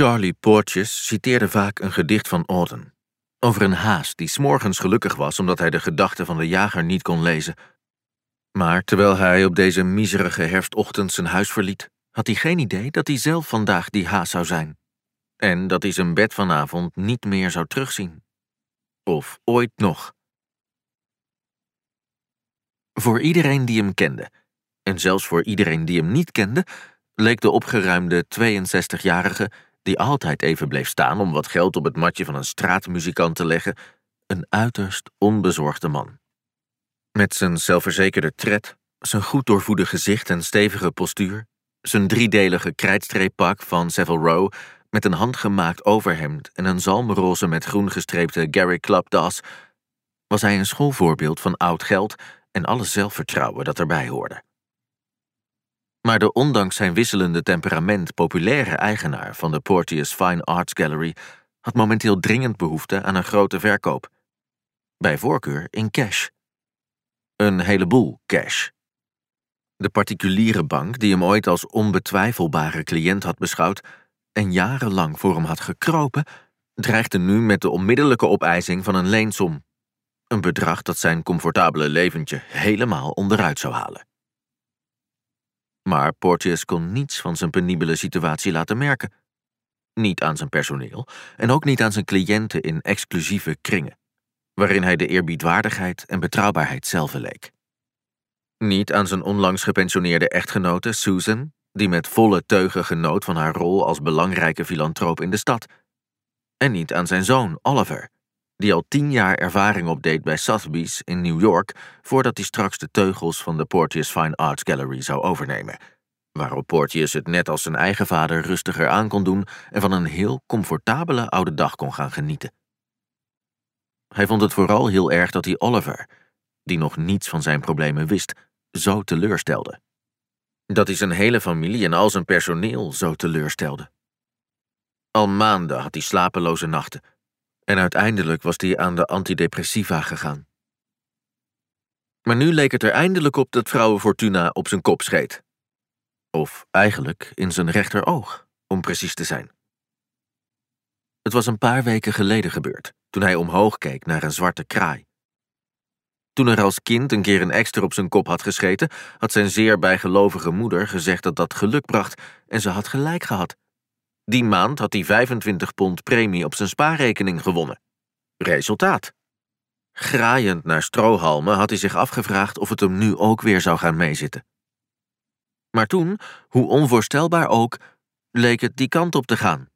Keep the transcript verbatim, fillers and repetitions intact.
Charlie Porteous citeerde vaak een gedicht van Auden over een haas die 's morgens gelukkig was omdat hij de gedachten van de jager niet kon lezen. Maar terwijl hij op deze miserige herfstochtend zijn huis verliet, had hij geen idee dat hij zelf vandaag die haas zou zijn. En dat hij zijn bed vanavond niet meer zou terugzien. Of ooit nog. Voor iedereen die hem kende, en zelfs voor iedereen die hem niet kende, leek de opgeruimde tweeënzestigjarige, die altijd even bleef staan om wat geld op het matje van een straatmuzikant te leggen, een uiterst onbezorgde man. Met zijn zelfverzekerde tred, zijn goed doorvoede gezicht en stevige postuur, zijn driedelige krijtstreeppak van Savile Row met een handgemaakt overhemd en een zalmroze met groen gestreepte Gary Club das, was hij een schoolvoorbeeld van oud geld en alle zelfvertrouwen dat erbij hoorde. Maar de ondanks zijn wisselende temperament populaire eigenaar van de Porteous Fine Arts Gallery had momenteel dringend behoefte aan een grote verkoop. Bij voorkeur in cash. Een heleboel cash. De particuliere bank die hem ooit als onbetwijfelbare cliënt had beschouwd en jarenlang voor hem had gekropen, dreigde nu met de onmiddellijke opeising van een leensom. Een bedrag dat zijn comfortabele leventje helemaal onderuit zou halen. Maar Porteous kon niets van zijn penibele situatie laten merken. Niet aan zijn personeel en ook niet aan zijn cliënten in exclusieve kringen, waarin hij de eerbiedwaardigheid en betrouwbaarheid zelf leek. Niet aan zijn onlangs gepensioneerde echtgenote Susan, die met volle teugen genoot van haar rol als belangrijke filantroop in de stad. En niet aan zijn zoon Oliver, die al tien jaar ervaring opdeed bij Sotheby's in New York voordat hij straks de teugels van de Porteous Fine Arts Gallery zou overnemen, waarop Porteous het net als zijn eigen vader rustiger aan kon doen en van een heel comfortabele oude dag kon gaan genieten. Hij vond het vooral heel erg dat hij Oliver, die nog niets van zijn problemen wist, zo teleurstelde. Dat hij zijn hele familie en al zijn personeel zo teleurstelde. Al maanden had hij slapeloze nachten en uiteindelijk was hij aan de antidepressiva gegaan. Maar nu leek het er eindelijk op dat vrouwe Fortuna op zijn kop scheet. Of eigenlijk in zijn rechteroog, om precies te zijn. Het was een paar weken geleden gebeurd, toen hij omhoog keek naar een zwarte kraai. Toen er als kind een keer een ekster op zijn kop had gescheten, had zijn zeer bijgelovige moeder gezegd dat dat geluk bracht en ze had gelijk gehad. Die maand had hij vijfentwintig pond premie op zijn spaarrekening gewonnen. Resultaat. Graaiend naar strohalmen had hij zich afgevraagd of het hem nu ook weer zou gaan meezitten. Maar toen, hoe onvoorstelbaar ook, leek het die kant op te gaan.